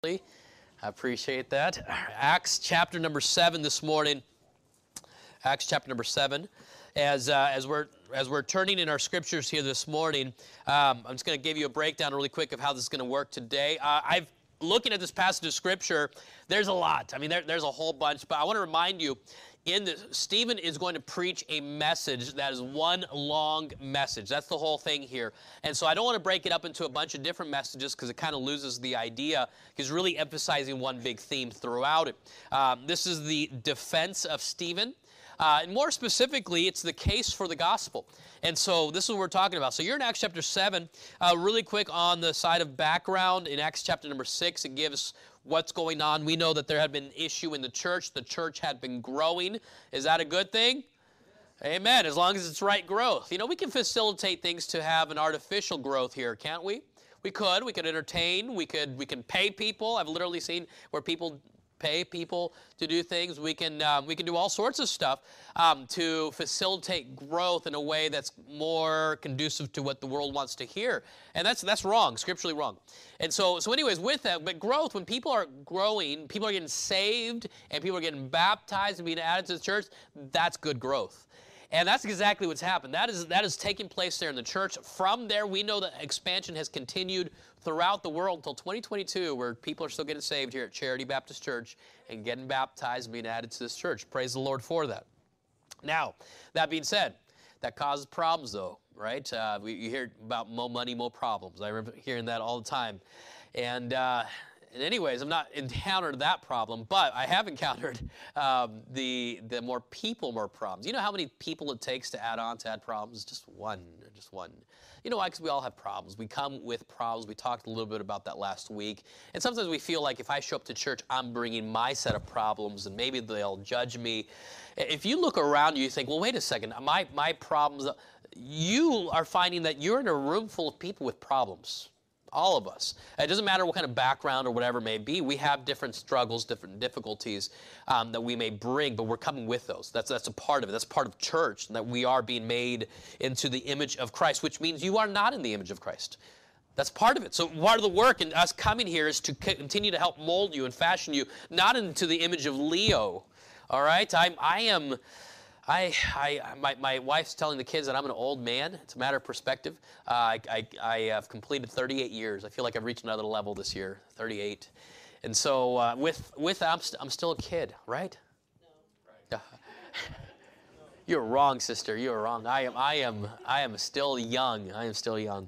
I appreciate that. Acts chapter number 7 this morning. Acts chapter number 7. As we're turning in our scriptures here this morning, I'm just going to give you a breakdown really quick of how this is going to work today. Looking at this passage of scripture, there's a lot. I mean, there's a whole bunch, but I want to remind you, Stephen is going to preach a message that is one long message. That's the whole thing here. And so I don't want to break it up into a bunch of different messages because it kind of loses the idea. He's really emphasizing one big theme throughout it. This is the defense of Stephen. And more specifically, it's the case for the gospel. And so this is what we're talking about. So you're in Acts chapter 7. Really quick on the side of background, in Acts chapter number 6, it gives what's going on. We know that there had been an issue in the church. The church had been growing. Is that a good thing? Amen. As long as it's right growth. You know, we can facilitate things to have an artificial growth here, can't we? We could entertain. We can pay people. I've literally seen where people pay people to do things. We can do all sorts of stuff to facilitate growth in a way that's more conducive to what the world wants to hear. And that's wrong, scripturally wrong. And so anyways, with that, but growth, when people are growing, people are getting saved, and people are getting baptized and being added to the church, that's good growth. And that's exactly what's happened. That is taking place there in the church. From there, we know that expansion has continued throughout the world until 2022, where people are still getting saved here at Charity Baptist Church and getting baptized and being added to this church. Praise the Lord for that. Now, that being said, that causes problems, though, right? You hear about more money, more problems. I remember hearing that all the time. And anyways, I've not encountered that problem, but I have encountered the more people, more problems. You know how many people it takes to add problems? Just one. You know why? Because we all have problems. We come with problems. We talked a little bit about that last week. And sometimes we feel like if I show up to church, I'm bringing my set of problems, and maybe they'll judge me. If you look around you think, well, wait a second, my problems, you are finding that you're in a room full of people with problems. All of us. It doesn't matter what kind of background or whatever it may be. We have different struggles, different difficulties that we may bring, but we're coming with those. That's a part of it. That's part of church, that we are being made into the image of Christ, which means you are not in the image of Christ. That's part of it. So part of the work in us coming here is to continue to help mold you and fashion you, not into the image of Leo. All right? My wife's telling the kids that I'm an old man. It's a matter of perspective. I have completed 38 years. I feel like I've reached another level this year, 38. And so with that, I'm still a kid, right? No. You're wrong, sister. You're wrong. I am still young. I am still young.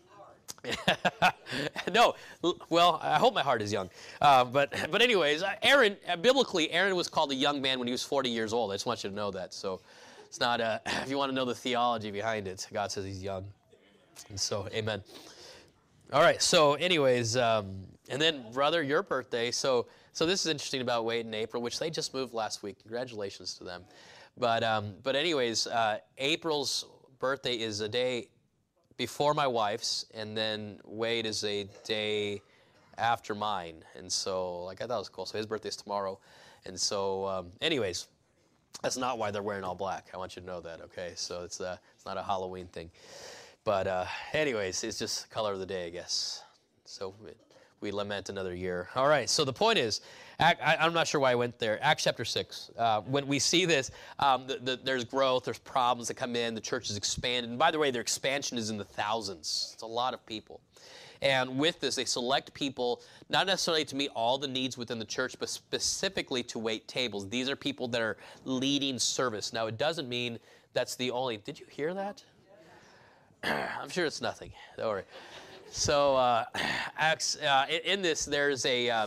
No, well, I hope my heart is young. But anyways, Aaron, biblically, Aaron was called a young man when he was 40 years old. I just want you to know that. So it's not, if you want to know the theology behind it, God says he's young. And so, amen. All right, so anyways, and then, brother, your birthday. So this is interesting about Wade and April, which they just moved last week. Congratulations to them. But anyways, April's birthday is a day before my wife's, and then Wade is a day after mine. And so, I thought it was cool. So his birthday's tomorrow. And so, anyways, that's not why they're wearing all black. I want you to know that, okay? So it's not a Halloween thing. But anyways, it's just the color of the day, I guess. So we lament another year. All right, so the point is, I'm not sure why I went there. Acts chapter 6. When we see this, there's growth, there's problems that come in, the church is expanded. And by the way, their expansion is in the thousands. It's a lot of people. And with this, they select people, not necessarily to meet all the needs within the church, but specifically to wait tables. These are people that are leading service. Now, it doesn't mean that's the only. Did you hear that? I'm sure it's nothing. Don't worry. So, in this, there's a.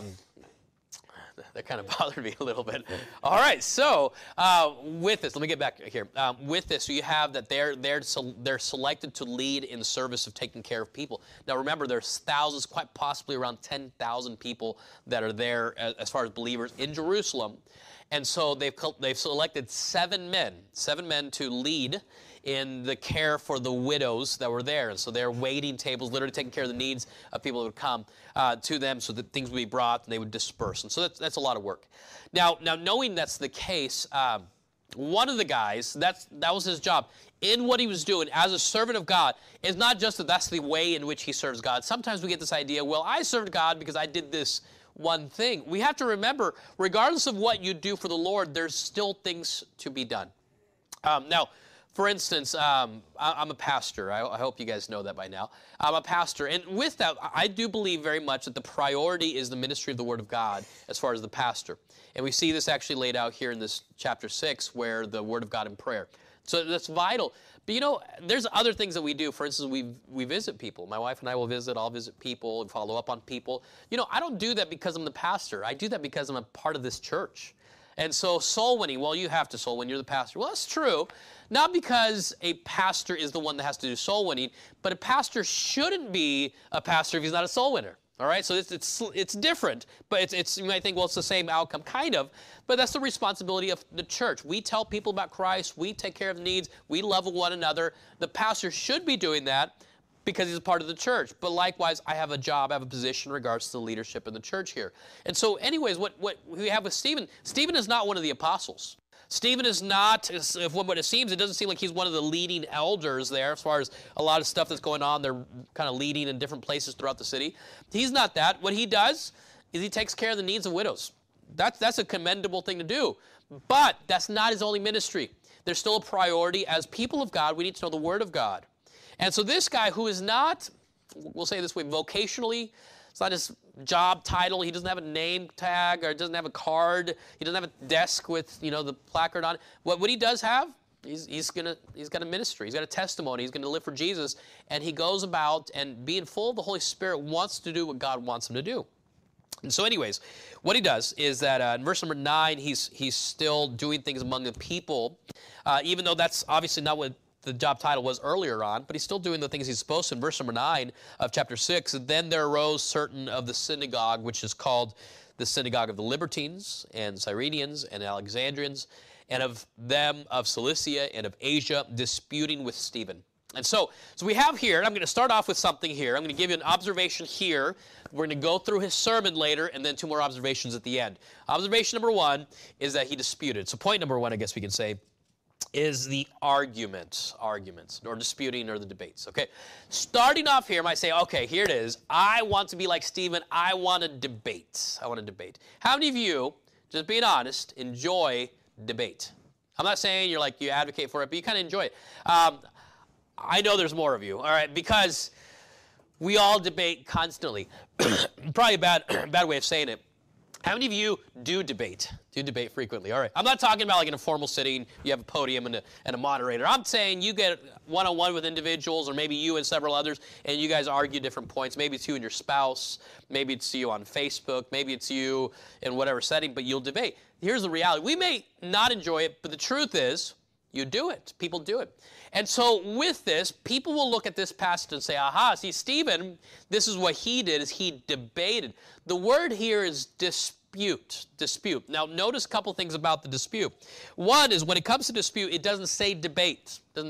That kind of bothered me a little bit. All right, so with this, let me get back here. With this, so you have that they're selected to lead in the service of taking care of people. Now remember, there's thousands, quite possibly around 10,000 people that are there as far as believers in Jerusalem, and so they've selected seven men to lead in the care for the widows that were there. And so they're waiting tables, literally taking care of the needs of people that would come to them so that things would be brought and they would disperse. And so that's a lot of work. Now knowing that's the case, one of the guys, that was his job. In what he was doing as a servant of God, is not just that that's the way in which he serves God. Sometimes we get this idea, well, I served God because I did this one thing. We have to remember, regardless of what you do for the Lord, there's still things to be done. Now, for instance, I'm a pastor. I hope you guys know that by now. I'm a pastor. And with that, I do believe very much that the priority is the ministry of the Word of God as far as the pastor. And we see this actually laid out here in this chapter 6, where the Word of God in prayer. So that's vital. But you know, there's other things that we do. For instance, we visit people. My wife and I will visit. I'll visit people and follow up on people. You know, I don't do that because I'm the pastor. I do that because I'm a part of this church. And so soul winning, well, you have to soul win. You're the pastor. Well, that's true. Not because a pastor is the one that has to do soul winning, but a pastor shouldn't be a pastor if he's not a soul winner. All right, so it's different, but it's you might think, well, it's the same outcome, kind of, but that's the responsibility of the church. We tell people about Christ. We take care of the needs. We love one another. The pastor should be doing that because he's a part of the church. But likewise, I have a job, I have a position in regards to the leadership in the church here. And so anyways, what we have with Stephen is not one of the apostles. Stephen is not, from what it seems, it doesn't seem like he's one of the leading elders there as far as a lot of stuff that's going on. They're kind of leading in different places throughout the city. He's not that. What he does is he takes care of the needs of widows. That's a commendable thing to do. But that's not his only ministry. There's still a priority. As people of God, we need to know the Word of God. And so this guy who is not, we'll say it this way, vocationally, it's not his job title. He doesn't have a name tag or doesn't have a card. He doesn't have a desk with, you know, the placard on it. What he does have, he's got a ministry. He's got a testimony. He's going to live for Jesus. And he goes about and being full of the Holy Spirit wants to do what God wants him to do. And so anyways, what he does is that in verse number 9, he's still doing things among the people, even though that's obviously not what the job title was earlier on, but he's still doing the things he's supposed to. In verse number 9 of chapter 6, and then there arose certain of the synagogue, which is called the synagogue of the Libertines and Cyrenians and Alexandrians, and of them of Cilicia and of Asia, disputing with Stephen. And so we have here, and I'm going to start off with something here. I'm going to give you an observation here. We're going to go through his sermon later, and then 2 more observations at the end. Observation number 1 is that he disputed. So point number 1, I guess we can say, is the arguments, or disputing, or the debates, okay? Starting off here, I might say, okay, here it is. I want to be like Stephen. I want to debate. How many of you, just being honest, enjoy debate? I'm not saying you're like, you advocate for it, but you kind of enjoy it. I know there's more of you, all right, because we all debate constantly. Probably a bad way of saying it. How many of you do debate frequently? All right. I'm not talking about like in a formal sitting, you have a podium and a moderator. I'm saying you get one-on-one with individuals, or maybe you and several others, and you guys argue different points. Maybe it's you and your spouse. Maybe it's you on Facebook. Maybe it's you in whatever setting, but you'll debate. Here's the reality. We may not enjoy it, but the truth is, you do it. People do it. And so with this, people will look at this passage and say, aha, see, Stephen, this is what he did, is he debated. The word here is dispute. Now, notice a couple things about the dispute. One is when it comes to dispute, it doesn't say debate. Well,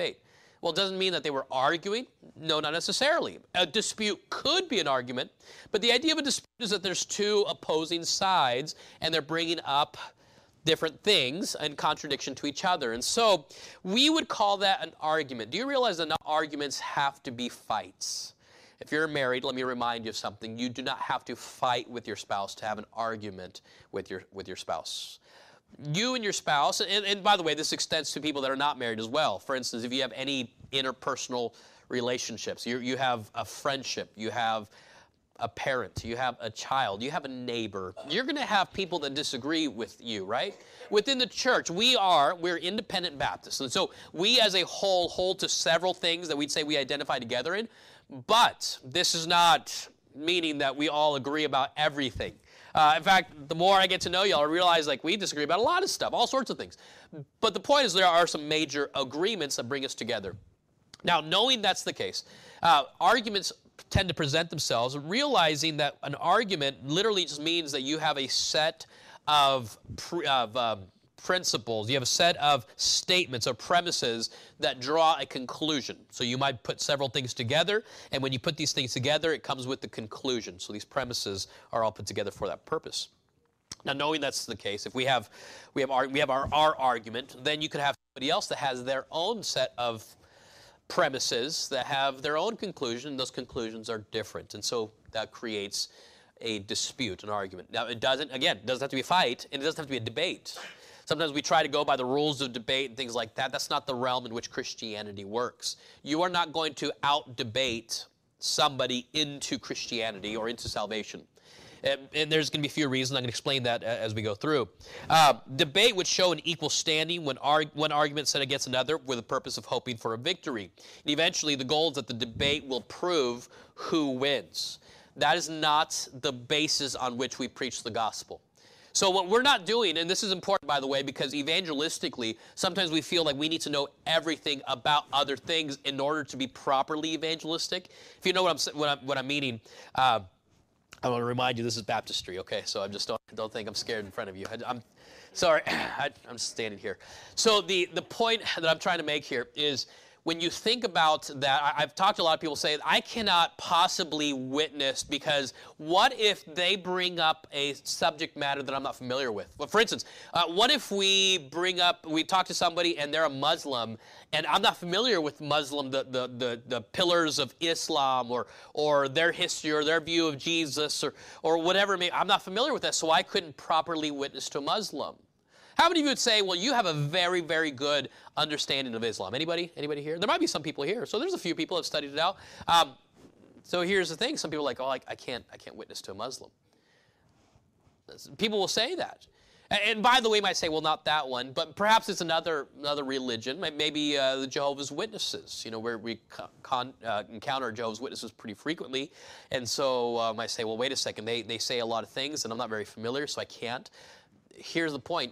it doesn't mean that they were arguing. No, not necessarily. A dispute could be an argument, but the idea of a dispute is that there's two opposing sides, and they're bringing up different things in contradiction to each other. And so we would call that an argument. Do you realize that not arguments have to be fights? If you're married, let me remind you of something. You do not have to fight with your spouse to have an argument with your spouse. You and your spouse, and by the way, this extends to people that are not married as well. For instance, if you have any interpersonal relationships, you have a friendship, you have a parent, you have a child, you have a neighbor, you're going to have people that disagree with you, right? Within the church, we're independent Baptists. And so we as a whole hold to several things that we'd say we identify together in. But this is not meaning that we all agree about everything. In fact, the more I get to know y'all, I realize like we disagree about a lot of stuff, all sorts of things. But the point is there are some major agreements that bring us together. Now, knowing that's the case, arguments tend to present themselves, realizing that an argument literally just means that you have a set of principles, you have a set of statements or premises that draw a conclusion. So you might put several things together, and when you put these things together, it comes with the conclusion. So these premises are all put together for that purpose. Now, knowing that's the case, if we have our argument, then you could have somebody else that has their own set of premises that have their own conclusion. Those conclusions are different, and so that creates a dispute, an argument. Now, it doesn't have to be a fight, and it doesn't have to be a debate. Sometimes we try to go by the rules of debate and things like that. That's not the realm in which Christianity works. You are not going to out-debate somebody into Christianity or into salvation. And there's going to be a few reasons. I'm going to explain that as we go through. Debate would show an equal standing when one argument set against another with the purpose of hoping for a victory. And eventually, the goal is that the debate will prove who wins. That is not the basis on which we preach the gospel. So what we're not doing, and this is important, by the way, because evangelistically, sometimes we feel like we need to know everything about other things in order to be properly evangelistic. If you know what I'm meaning, I want to remind you this is baptistry, okay? So I just don't think I'm scared in front of you. I'm sorry, I'm standing here. So the point that I'm trying to make here is, when you think about that, I've talked to a lot of people say, I cannot possibly witness because what if they bring up a subject matter that I'm not familiar with? Well, for instance, what if we talk to somebody and they're a Muslim and I'm not familiar with Muslim, the pillars of Islam or their history or their view of Jesus or whatever it may be. I'm not familiar with that, so I couldn't properly witness to a Muslim. How many of you would say, well, you have a very, very good understanding of Islam? Anybody? Anybody here? There might be some people here. So there's a few people who have studied it out. So here's the thing. Some people are like, oh, I can't witness to a Muslim. People will say that. And by the way, you might say, well, not that one, but perhaps it's another religion, maybe the Jehovah's Witnesses, where we encounter Jehovah's Witnesses pretty frequently. And so I might say, well, wait a second, they say a lot of things, and I'm not very familiar, so I can't. Here's the point.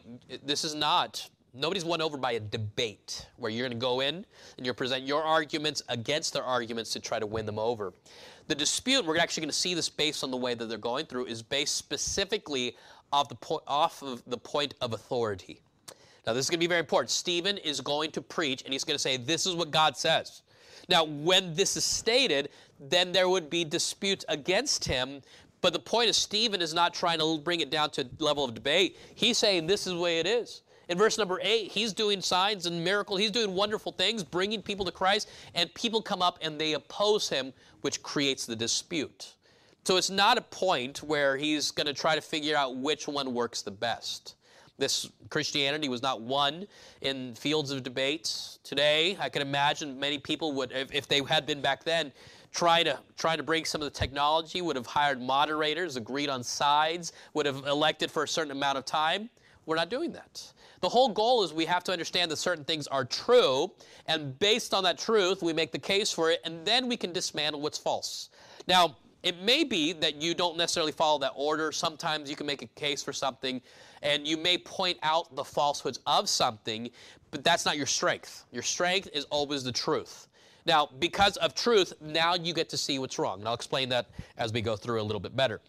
Nobody's won over by a debate where you're going to go in and you're present your arguments against their arguments to try to win them over. The dispute, we're actually going to see this based on the way that they're going through, is based specifically off of the point of authority. Now, this is going to be very important. Stephen is going to preach, and he's going to say, this is what God says. Now, when this is stated, then there would be disputes against him. But the point is, Stephen is not trying to bring it down to a level of debate. He's saying this is the way it is. In verse number 8, he's doing signs and miracles. He's doing wonderful things, bringing people to Christ, and people come up and they oppose him, which creates the dispute. So it's not a point where he's going to try to figure out which one works the best. This Christianity was not won in fields of debates. Today, I can imagine many people would, if they had been back then, trying to bring some of the technology, would have hired moderators, agreed on sides, would have elected for a certain amount of time. We're not doing that. The whole goal is we have to understand that certain things are true, and based on that truth, we make the case for it, and then we can dismantle what's false. Now, it may be that you don't necessarily follow that order. Sometimes you can make a case for something, and you may point out the falsehoods of something, but that's not your strength. Your strength is always the truth. Now, because of truth, now you get to see what's wrong. And I'll explain that as we go through a little bit better.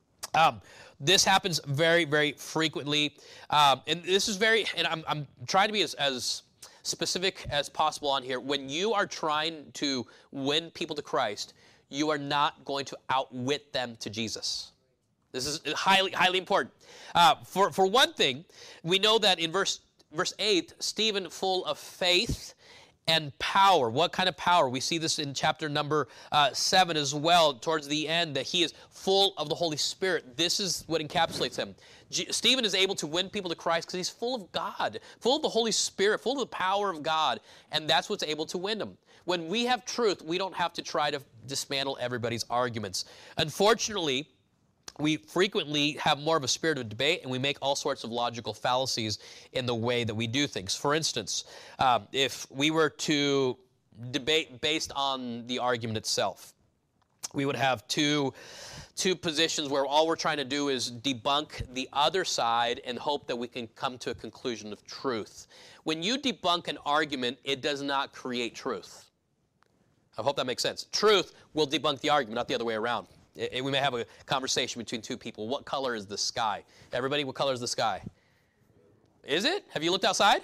This happens very, very frequently. And this is I'm trying to be as specific as possible on here. When you are trying to win people to Christ, you are not going to outwit them to Jesus. This is highly, highly important. For one thing, we know that in verse 8, Stephen, full of faith and power. What kind of power? We see this in chapter number 7 as well, towards the end, that he is full of the Holy Spirit. This is what encapsulates him. Stephen is able to win people to Christ because he's full of God, full of the Holy Spirit, full of the power of God, and that's what's able to win them. When we have truth, we don't have to try to dismantle everybody's arguments. Unfortunately, we frequently have more of a spirit of debate, and we make all sorts of logical fallacies in the way that we do things. For instance, if we were to debate based on the argument itself, we would have two positions where all we're trying to do is debunk the other side and hope that we can come to a conclusion of truth. When you debunk an argument, it does not create truth. I hope that makes sense. Truth will debunk the argument, not the other way around. We may have a conversation between two people. What color is the sky? Everybody, what color is the sky? Is it? Have you looked outside?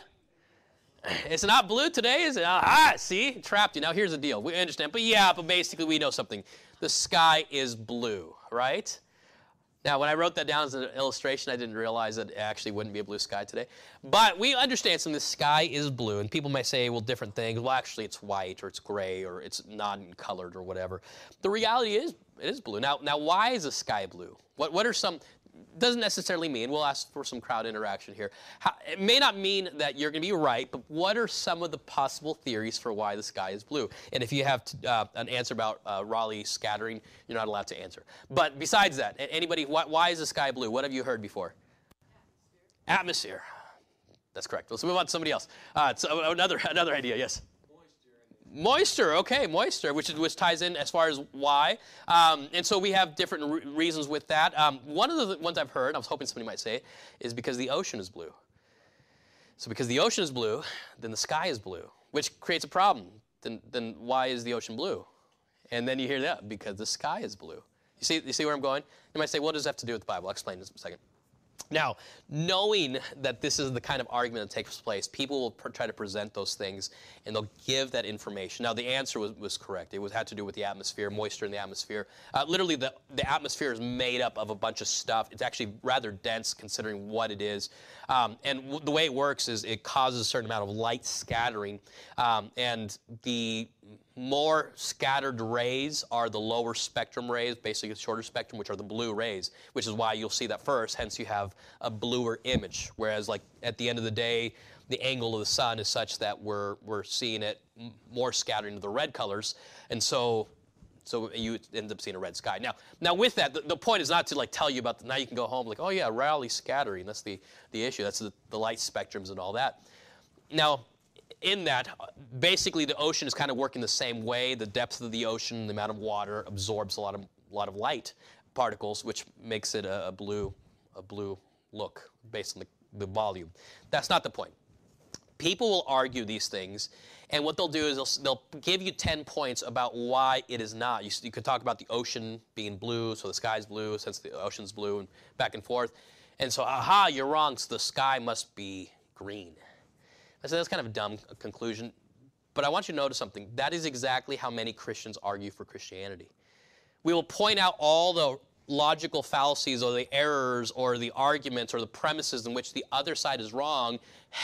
It's not blue today, is it? See? Trapped you. Now, here's the deal. We understand. But basically we know something. The sky is blue, right? Now, when I wrote that down as an illustration, I didn't realize that it actually wouldn't be a blue sky today. But we understand the sky is blue, and people may say, well, different things. Well, actually, it's white, or it's gray, or it's non-colored, or whatever. The reality is, it is blue. Now, why is the sky blue? What are some... Doesn't necessarily mean, we'll ask for some crowd interaction here. It may not mean that you're going to be right, but what are some of the possible theories for why the sky is blue? And if you have an answer about Raleigh scattering, you're not allowed to answer. But besides that, anybody, why is the sky blue? What have you heard before? Atmosphere. That's correct. Let's move on to somebody else. So another idea, yes. Moisture, okay, moisture, which ties in as far as why. And so we have different reasons with that. One of the ones I've heard, I was hoping somebody might say, is because the ocean is blue. So because the ocean is blue, then the sky is blue, which creates a problem. Then why is the ocean blue? And then you hear that, because the sky is blue. You see where I'm going? You might say, what does that have to do with the Bible? I'll explain this in a second. Now, knowing that this is the kind of argument that takes place, people will try to present those things, and they'll give that information. Now, the answer was correct. It had to do with the atmosphere, moisture in the atmosphere. Literally, the atmosphere is made up of a bunch of stuff. It's actually rather dense considering what it is. And the way it works is it causes a certain amount of light scattering, and the more scattered rays are the lower spectrum rays, basically the shorter spectrum, which are the blue rays, which is why you'll see that first, hence you have a bluer image. Whereas like at the end of the day, the angle of the sun is such that we're seeing it more scattering to the red colors, and so you end up seeing a red sky. Now with that, the point is not to like tell you about, now you can go home like, oh yeah, Rayleigh scattering, that's the issue, that's the light spectrums and all that. Now, in that, basically the ocean is kind of working the same way. The depth of the ocean, the amount of water absorbs a lot of light particles, which makes it a blue look based on the volume. That's not the point. People will argue these things, and what they'll do is they'll give you 10 points about why it is not. You could talk about the ocean being blue, so the sky's blue, since the ocean's blue, and back and forth. And so, aha, you're wrong, so the sky must be green. I said that's kind of a dumb conclusion, but I want you to notice something. That is exactly how many Christians argue for Christianity. We will point out all the logical fallacies or the errors or the arguments or the premises in which the other side is wrong,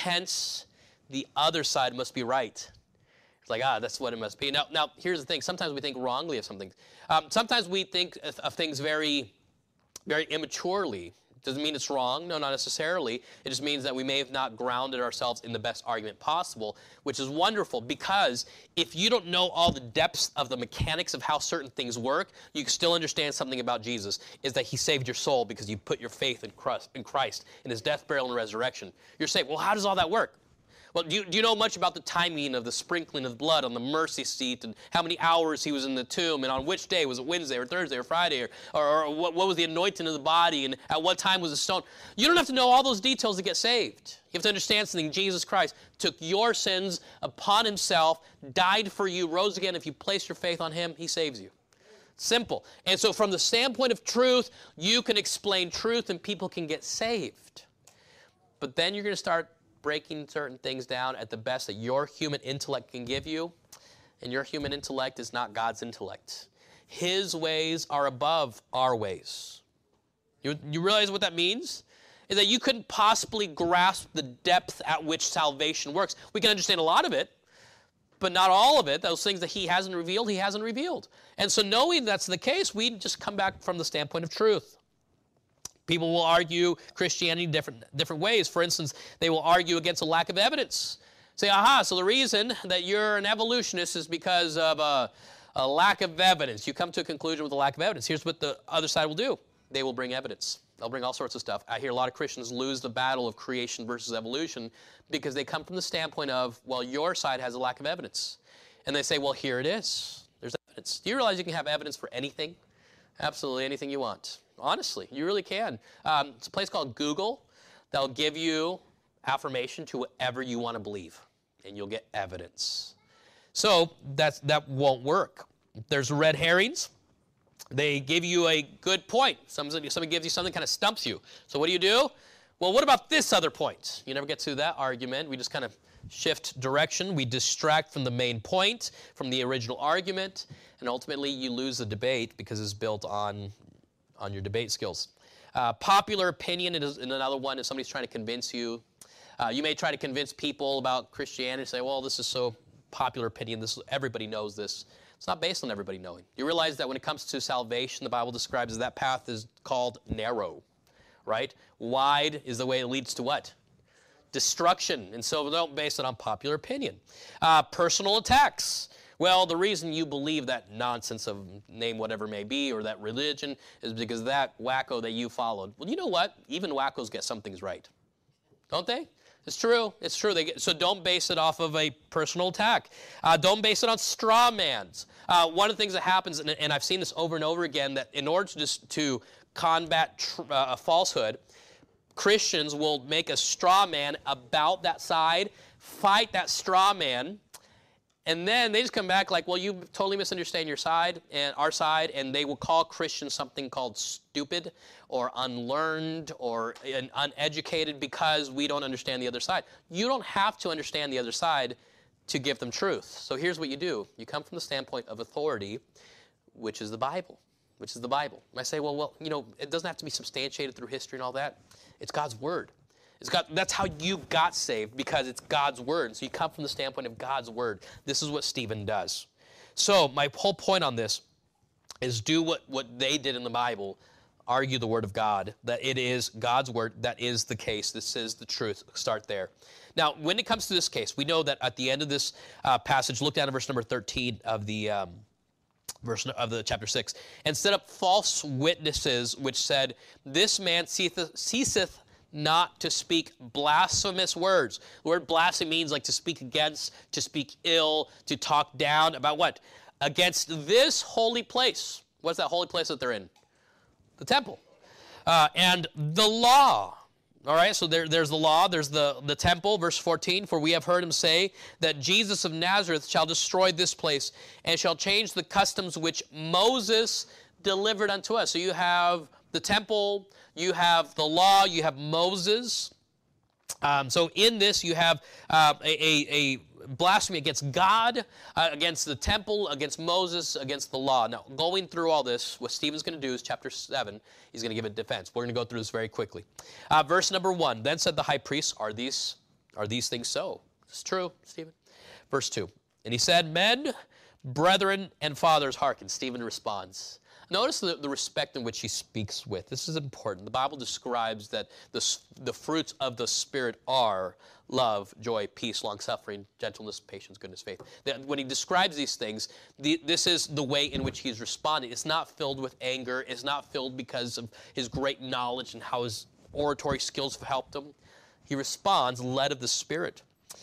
hence the other side must be right. It's like, that's what it must be. Now here's the thing. Sometimes we think wrongly of something. Sometimes we think of things very, very immaturely. Doesn't mean it's wrong. No, not necessarily. It just means that we may have not grounded ourselves in the best argument possible, which is wonderful, because if you don't know all the depths of the mechanics of how certain things work, you can still understand something about Jesus, is that he saved your soul because you put your faith in Christ, in his death, burial, and resurrection. You're saying, well, how does all that work? Well, do you know much about the timing of the sprinkling of blood on the mercy seat, and how many hours he was in the tomb, and on which day? Was it Wednesday or Thursday or Friday? Or what was the anointing of the body, and at what time was the stone? You don't have to know all those details to get saved. You have to understand something. Jesus Christ took your sins upon himself, died for you, rose again. If you place your faith on him, he saves you. Simple. And so from the standpoint of truth, you can explain truth and people can get saved. But then you're going to start breaking certain things down at the best that your human intellect can give you, and your human intellect is not God's intellect. His ways are above our ways. You realize what that means? Is that you couldn't possibly grasp the depth at which salvation works. We can understand a lot of it, but not all of it. Those things that he hasn't revealed. And so knowing that's the case, we just come back from the standpoint of truth. People will argue Christianity different ways. For instance, they will argue against a lack of evidence. Say, so the reason that you're an evolutionist is because of a lack of evidence. You come to a conclusion with a lack of evidence. Here's what the other side will do. They will bring evidence. They'll bring all sorts of stuff. I hear a lot of Christians lose the battle of creation versus evolution because they come from the standpoint of, well, your side has a lack of evidence. And they say, well, here it is. There's evidence. Do you realize you can have evidence for anything? Absolutely anything you want. Honestly, you really can. It's a place called Google. They'll give you affirmation to whatever you want to believe, and you'll get evidence. So that won't work. There's red herrings. They give you a good point. Somebody gives you something, kind of stumps you. So what do? Well, what about this other point? You never get to that argument. We just kind of shift direction. We distract from the main point, from the original argument, and ultimately you lose the debate because it's built on your debate skills. Popular opinion is another one. If somebody's trying to convince you, you may try to convince people about Christianity, say, well, this is so popular opinion. Everybody knows this. It's not based on everybody knowing. You realize that when it comes to salvation, the Bible describes that path is called narrow, right? Wide is the way it leads to what? Destruction. And so don't base it on popular opinion. Personal attacks. Well, the reason you believe that nonsense of name whatever may be or that religion is because that wacko that you followed. Well, you know what? Even wackos get some things right. Don't they? It's true. It's true. So don't base it off of a personal attack. Don't base it on straw mans. One of the things that happens, and I've seen this over and over again, that in order to combat a falsehood, Christians will make a straw man about that side, fight that straw man, and then they just come back like, well, you totally misunderstand your side and our side, and they will call Christians something called stupid or unlearned or uneducated because we don't understand the other side. You don't have to understand the other side to give them truth. So here's what you do. You come from the standpoint of authority, which is the Bible. Which is the Bible. And I say, well, you know, it doesn't have to be substantiated through history and all that. It's God's Word. That's how you got saved, because it's God's Word. So you come from the standpoint of God's Word. This is what Stephen does. So my whole point on this is do what they did in the Bible, argue the Word of God, that it is God's Word, that is the case, this is the truth. Start there. Now, when it comes to this case, we know that at the end of this passage, look down at verse number 13 of the chapter 6, and set up false witnesses, which said, this man ceaseth not to speak blasphemous words. The word blasphemy means like to speak against, to speak ill, to talk down about what? Against this holy place. What's that holy place that they're in? The temple. And the law. All right, so there's the law, there's the temple, verse 14, for we have heard him say that Jesus of Nazareth shall destroy this place and shall change the customs which Moses delivered unto us. So you have the temple, you have the law, you have Moses. So in this you have a blasphemy against God, against the temple, against Moses, against the law. Now, going through all this, what Stephen's going to do is chapter 7, he's going to give a defense. We're going to go through this very quickly. Verse number 1, then said the high priest, are these things so? It's true, Stephen. Verse 2, and he said, men, brethren, and fathers, hearken. Stephen responds. Notice the respect in which he speaks with. This is important. The Bible describes that the fruits of the Spirit are love, joy, peace, long-suffering, gentleness, patience, goodness, faith. When he describes these things, this is the way in which he's responding. It's not filled with anger. It's not filled because of his great knowledge and how his oratory skills have helped him. He responds led of the Spirit.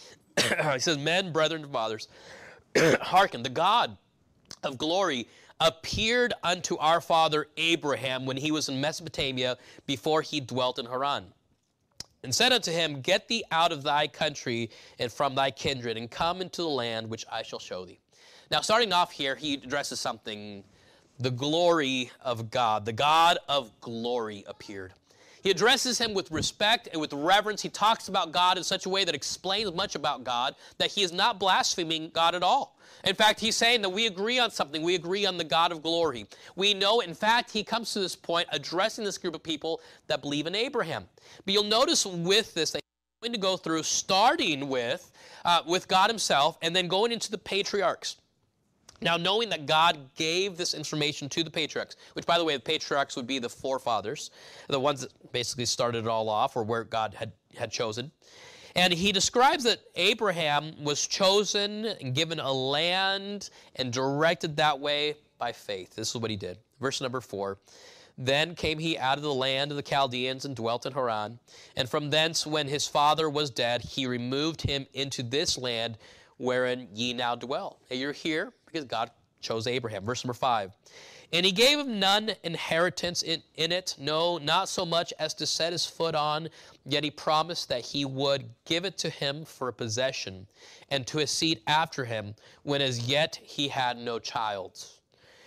He says, men, brethren, and fathers, hearken, the God of glory appeared unto our father Abraham when he was in Mesopotamia before he dwelt in Haran, and said unto him, get thee out of thy country and from thy kindred, and come into the land which I shall show thee. Now, starting off here, he addresses something, the glory of God. The God of glory appeared. He addresses him with respect and with reverence. He talks about God in such a way that explains much about God, that he is not blaspheming God at all. In fact, he's saying that we agree on something. We agree on the God of glory. We know, in fact, he comes to this point addressing this group of people that believe in Abraham. But you'll notice with this that he's going to go through starting with God himself and then going into the patriarchs. Now, knowing that God gave this information to the patriarchs, which, by the way, the patriarchs would be the forefathers, the ones that basically started it all off, or where God had chosen. And he describes that Abraham was chosen and given a land and directed that way by faith. This is what he did. Verse number 4. Then came he out of the land of the Chaldeans and dwelt in Haran. And from thence, when his father was dead, he removed him into this land wherein ye now dwell. Hey, you're here because God chose Abraham. Verse number 5. And he gave him none inheritance in it, no, not so much as to set his foot on, yet he promised that he would give it to him for a possession, and to his seed after him, when as yet he had no child.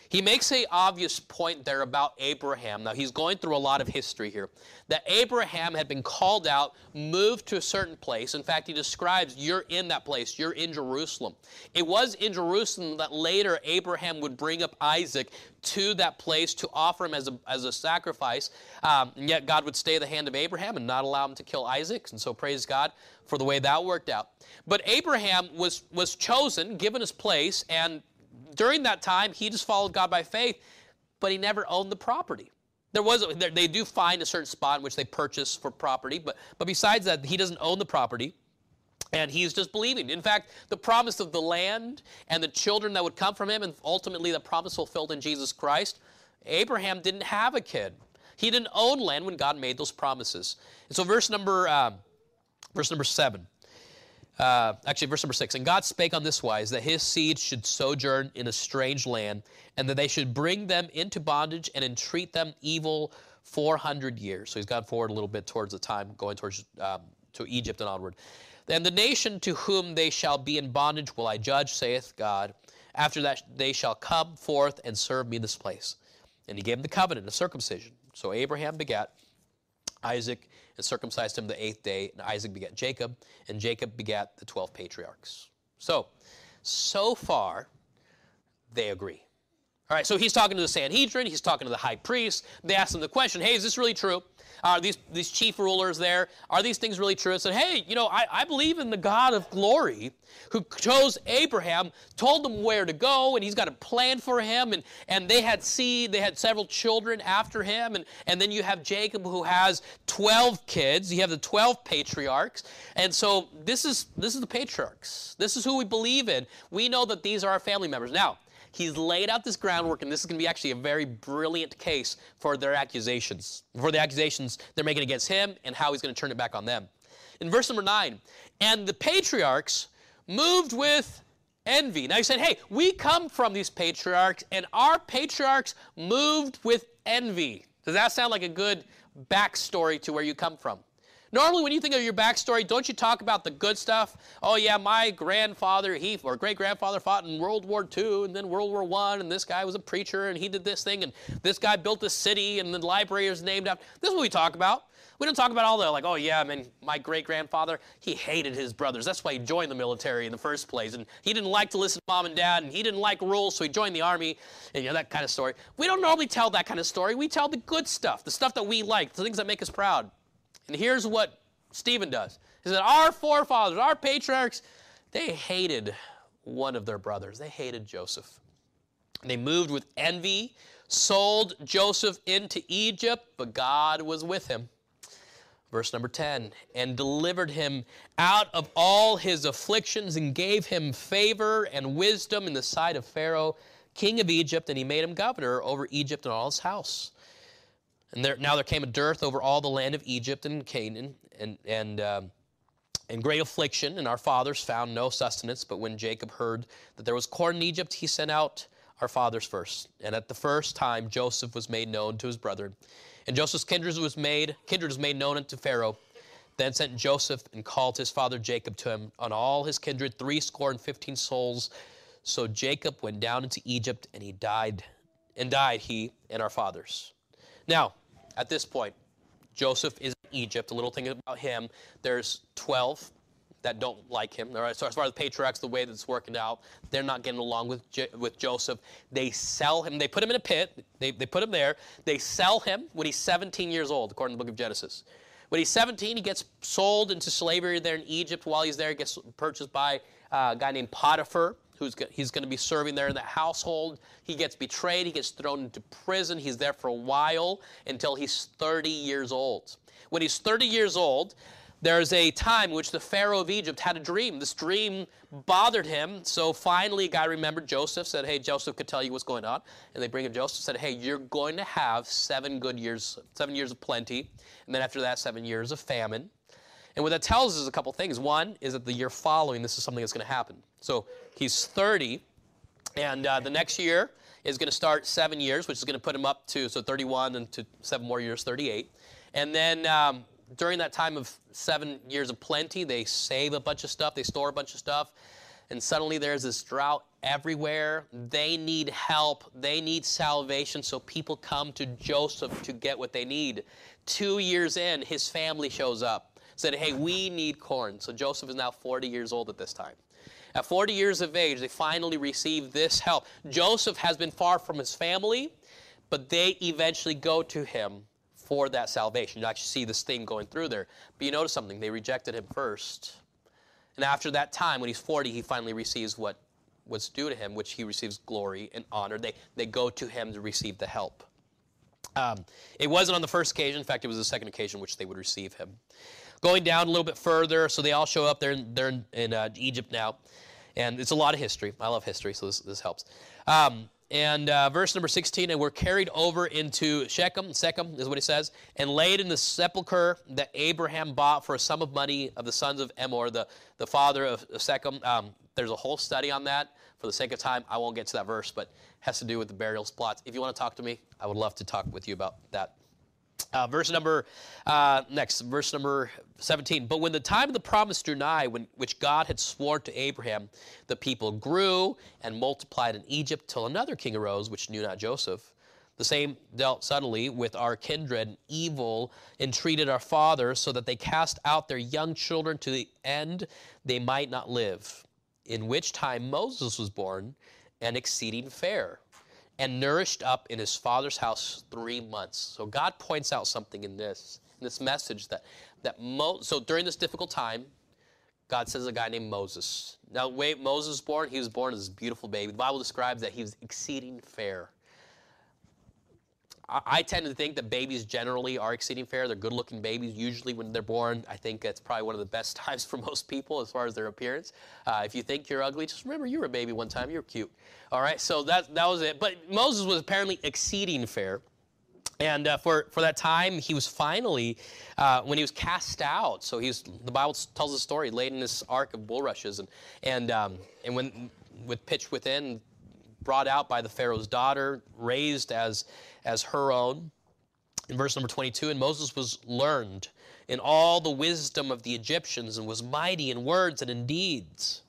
He makes an obvious point there about Abraham. Now, he's going through a lot of history here. That Abraham had been called out, moved to a certain place. In fact, he describes, you're in that place. You're in Jerusalem. It was in Jerusalem that later Abraham would bring up Isaac to that place to offer him as a sacrifice. And yet God would stay the hand of Abraham and not allow him to kill Isaac. And so praise God for the way that worked out. But Abraham was chosen, given his place, and during that time, he just followed God by faith, but he never owned the property. They do find a certain spot in which they purchase for property, but besides that, he doesn't own the property, and he's just believing. In fact, the promise of the land and the children that would come from him, and ultimately the promise fulfilled in Jesus Christ, Abraham didn't have a kid. He didn't own land when God made those promises. And so verse number 7. Verse number 6. And God spake on this wise, that his seed should sojourn in a strange land, and that they should bring them into bondage and entreat them evil 400 years. So he's gone forward a little bit towards the time, going towards to Egypt and onward. And the nation to whom they shall be in bondage will I judge, saith God. After that they shall come forth and serve me this place. And he gave him the covenant of circumcision. So Abraham begat Isaac, and circumcised him the 8th day, and Isaac begat Jacob, and Jacob begat the 12 patriarchs. So far, they agree. All right, so he's talking to the Sanhedrin, he's talking to the high priest. They ask him the question, hey, is this really true? Are these chief rulers there, are these things really true? And said, hey, I believe in the God of glory who chose Abraham, told him where to go, and he's got a plan for him, and they had seed, they had several children after him, and then you have Jacob who has 12 kids, you have the 12 patriarchs, and so this is the patriarchs. This is who we believe in. We know that these are our family members. Now, he's laid out this groundwork, and this is going to be actually a very brilliant case for their accusations, for the accusations they're making against him and how he's going to turn it back on them. In verse number 9, and the patriarchs moved with envy. Now he said, hey, we come from these patriarchs, and our patriarchs moved with envy. Does that sound like a good backstory to where you come from? Normally, when you think of your backstory, don't you talk about the good stuff? Oh, yeah, my grandfather, or great-grandfather fought in World War II and then World War I, and this guy was a preacher, and he did this thing, and this guy built a city, and the library is named after. This is what we talk about. We don't talk about all the, like, oh, yeah, man, my great-grandfather, he hated his brothers. That's why he joined the military in the first place, and he didn't like to listen to mom and dad, and he didn't like rules, so he joined the army, and, that kind of story. We don't normally tell that kind of story. We tell the good stuff, the stuff that we like, the things that make us proud. And here's what Stephen does. He said, our forefathers, our patriarchs, they hated one of their brothers. They hated Joseph. They moved with envy, sold Joseph into Egypt, but God was with him. Verse number 10, and delivered him out of all his afflictions and gave him favor and wisdom in the sight of Pharaoh, king of Egypt, and he made him governor over Egypt and all his house. And now there came a dearth over all the land of Egypt and Canaan, and great affliction, and our fathers found no sustenance. But when Jacob heard that there was corn in Egypt, he sent out our fathers first. And at the first time Joseph was made known to his brethren. And Joseph's kindred was made known unto Pharaoh. Then sent Joseph and called his father Jacob to him on all his kindred, 70 souls. So Jacob went down into Egypt, and he died, he and our fathers. Now, at this point, Joseph is in Egypt. A little thing about him, there's 12 that don't like him. All right, so as far as the patriarchs, the way that it's working out, they're not getting along with Joseph. They sell him. They put him in a pit. They put him there. They sell him when he's 17 years old, according to the book of Genesis. When he's 17, he gets sold into slavery there in Egypt. While he's there, he gets purchased by a guy named Potiphar. He's going to be serving there in that household. He gets betrayed. He gets thrown into prison. He's there for a while until he's 30 years old. When he's 30 years old, there's a time in which the Pharaoh of Egypt had a dream. This dream bothered him, so finally a guy remembered Joseph, said, hey, Joseph could tell you what's going on. And they bring him Joseph, said, hey, you're going to have 7 years of plenty, and then after that, 7 years of famine. And what that tells us is a couple things. One is that the year following, this is something that's going to happen. So he's 30, and the next year is going to start 7 years, which is going to put him up to, 31 and to 7 more years, 38. And then during that time of 7 years of plenty, they save a bunch of stuff, they store a bunch of stuff, and suddenly there's this drought everywhere. They need help. They need salvation, so people come to Joseph to get what they need. 2 years in, his family shows up, said, hey, we need corn. So Joseph is now 40 years old at this time. At 40 years of age, they finally receive this help. Joseph has been far from his family, but they eventually go to him for that salvation. You actually see this theme going through there. But you notice something. They rejected him first. And after that time, when he's 40, he finally receives what's due to him, which he receives glory and honor. They go to him to receive the help. It wasn't on the first occasion. In fact, it was the second occasion which they would receive him. Going down a little bit further, so they all show up. They're in Egypt now. And it's a lot of history. I love history, so this helps. Verse number 16, and were carried over into Shechem is what he says, and laid in the sepulchre that Abraham bought for a sum of money of the sons of Emor, the father of Shechem. There's a whole study on that. For the sake of time, I won't get to that verse, but it has to do with the burial plots. If you want to talk to me, I would love to talk with you about that. Verse number 17. But when the time of the promise drew nigh, which God had sworn to Abraham, the people grew and multiplied in Egypt till another king arose, which knew not Joseph. The same dealt subtly with our kindred, evil, entreated our fathers, so that they cast out their young children to the end they might not live. In which time Moses was born, and exceeding fair, and nourished up in his father's house 3 months. So God points out something in this message so during this difficult time, God says a guy named Moses. Now, the way Moses was born, he was born as this beautiful baby. The Bible describes that he was exceeding fair. I tend to think that babies generally are exceeding fair. They're good-looking babies. Usually when they're born, I think that's probably one of the best times for most people as far as their appearance. If you think you're ugly, just remember you were a baby one time. You were cute. All right, so that was it. But Moses was apparently exceeding fair. And for that time, he was finally, when he was cast out, so the Bible tells the story, laid in this ark of bulrushes, and when with pitched within, brought out by the Pharaoh's daughter, raised as her own. In verse number 22, and Moses was learned in all the wisdom of the Egyptians, and was mighty in words and in deeds.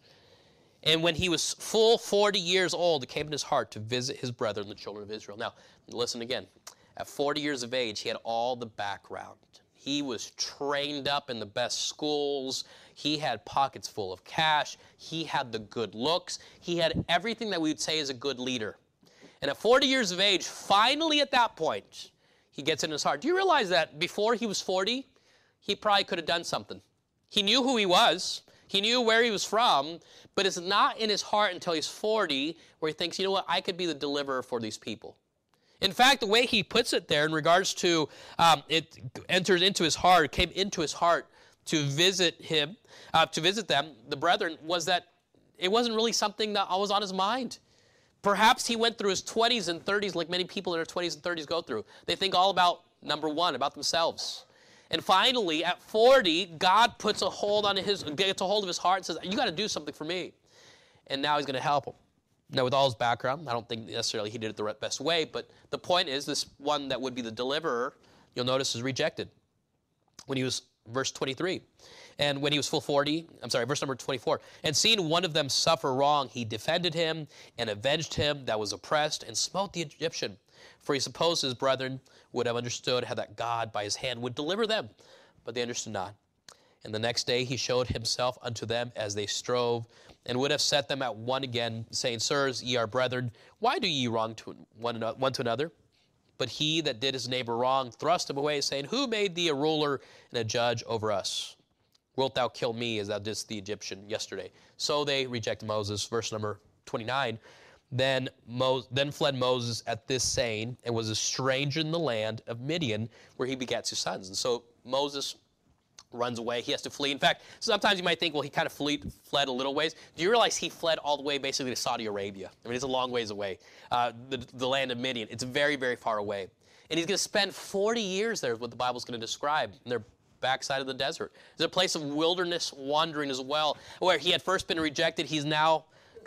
And when he was full 40 years old, it came in his heart to visit his brethren, the children of Israel. Now, listen again. At 40 years of age, he had all the background. He was trained up in the best schools. He had pockets full of cash. He had the good looks. He had everything that we would say is a good leader. And at 40 years of age, finally at that point, he gets in his heart. Do you realize that before he was 40, he probably could have done something? He knew who he was. He knew where he was from, but it's not in his heart until he's 40 where he thinks, you know what, I could be the deliverer for these people. In fact, the way he puts it there in regards to it entered into his heart, came into his heart to visit him, to visit them, the brethren, was that it wasn't really something that was on his mind. Perhaps he went through his 20s and 30s like many people in their 20s and 30s go through. They think all about, number one, about themselves. And finally, at 40, God gets a hold of his heart and says, you got to do something for me. And now he's going to help him. Now, with all his background, I don't think necessarily he did it the best way, but the point is this one that would be the deliverer, you'll notice, is rejected. When he was, verse 23, and when he was verse number 24, and seeing one of them suffer wrong, he defended him and avenged him that was oppressed and smote the Egyptian. For he supposed his brethren would have understood how that God by his hand would deliver them, but they understood not. And the next day he showed himself unto them as they strove, and would have set them at one again, saying, Sirs, ye are brethren, why do ye wrong to one to another? But he that did his neighbor wrong thrust him away, saying, Who made thee a ruler and a judge over us? Wilt thou kill me as thou didst the Egyptian yesterday? So they rejected Moses. Verse number 29. Then fled Moses at this saying, and was a stranger in the land of Midian, where he begat two sons. And so Moses runs away. He has to flee. In fact, sometimes you might think, well, he kind of fled a little ways. Do you realize he fled all the way basically to Saudi Arabia? I mean, it's a long ways away. The land of Midian. It's very, very far away. And he's going to spend 40 years there, is what the Bible's going to describe, in their backside of the desert. It's a place of wilderness wandering as well, where he had first been rejected. He's now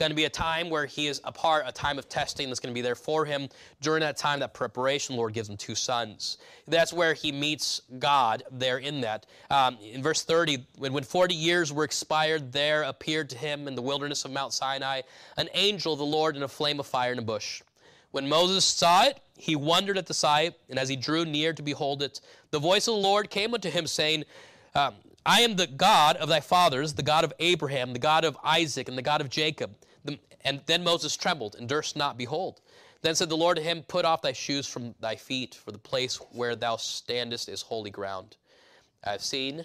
going to be a time where he is apart, a time of testing that's going to be there for him. During that time, that preparation, the Lord gives him 2 sons. That's where he meets God there in that. In verse 30, when 40 years were expired, there appeared to him in the wilderness of Mount Sinai an angel of the Lord in a flame of fire in a bush. When Moses saw it, he wondered at the sight, and as he drew near to behold it, the voice of the Lord came unto him, saying, I am the God of thy fathers, the God of Abraham, the God of Isaac, and the God of Jacob. And then Moses trembled and durst not behold. Then said the Lord to him, Put off thy shoes from thy feet, for the place where thou standest is holy ground. I have seen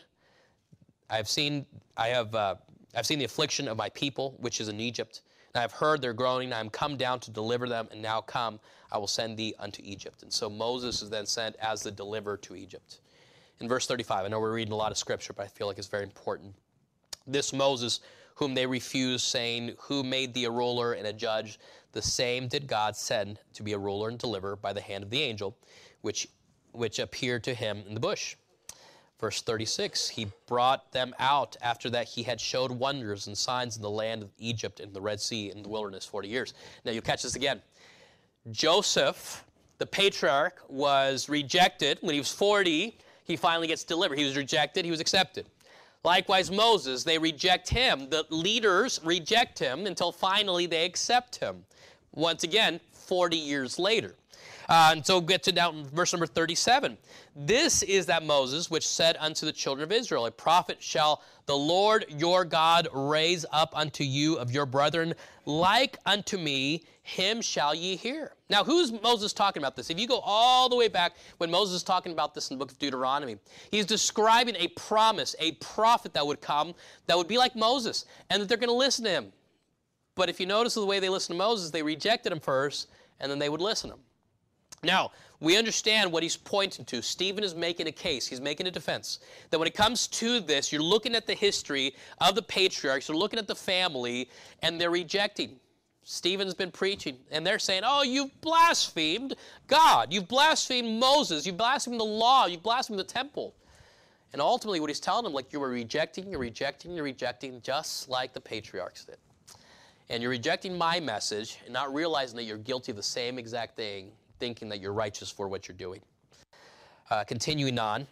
the affliction of my people, which is in Egypt. And I have heard their groaning. I am come down to deliver them, and now come, I will send thee unto Egypt. And so Moses is then sent as the deliverer to Egypt. In verse 35, I know we're reading a lot of scripture, but I feel like it's very important. This Moses, whom they refused, saying, Who made thee a ruler and a judge? The same did God send to be a ruler and deliverer by the hand of the angel, which appeared to him in the bush. Verse 36, he brought them out after that he had showed wonders and signs in the land of Egypt and the Red Sea and the wilderness 40 years. Now you'll catch this again. Joseph, the patriarch, was rejected. When he was 40, he finally gets delivered. He was rejected, he was accepted. Likewise, Moses, they reject him. The leaders reject him until finally they accept him. Once again, 40 years later. And so get to now verse number 37. This is that Moses which said unto the children of Israel, A prophet shall the Lord your God raise up unto you of your brethren, like unto me, him shall ye hear. Now, who's Moses talking about this? If you go all the way back when Moses is talking about this in the book of Deuteronomy, he's describing a promise, a prophet that would come that would be like Moses, and that they're going to listen to him. But if you notice the way they listened to Moses, they rejected him first, and then they would listen to him. Now, we understand what he's pointing to. Stephen is making a case. He's making a defense. That when it comes to this, you're looking at the history of the patriarchs, you're looking at the family, and they're rejecting. Stephen's been preaching, and they're saying, oh, you've blasphemed God. You've blasphemed Moses. You've blasphemed the law. You've blasphemed the temple. And ultimately what he's telling them, like, you were rejecting, you're rejecting, you're rejecting, just like the patriarchs did. And you're rejecting my message and not realizing that you're guilty of the same exact thing, thinking that you're righteous for what you're doing. Continuing on,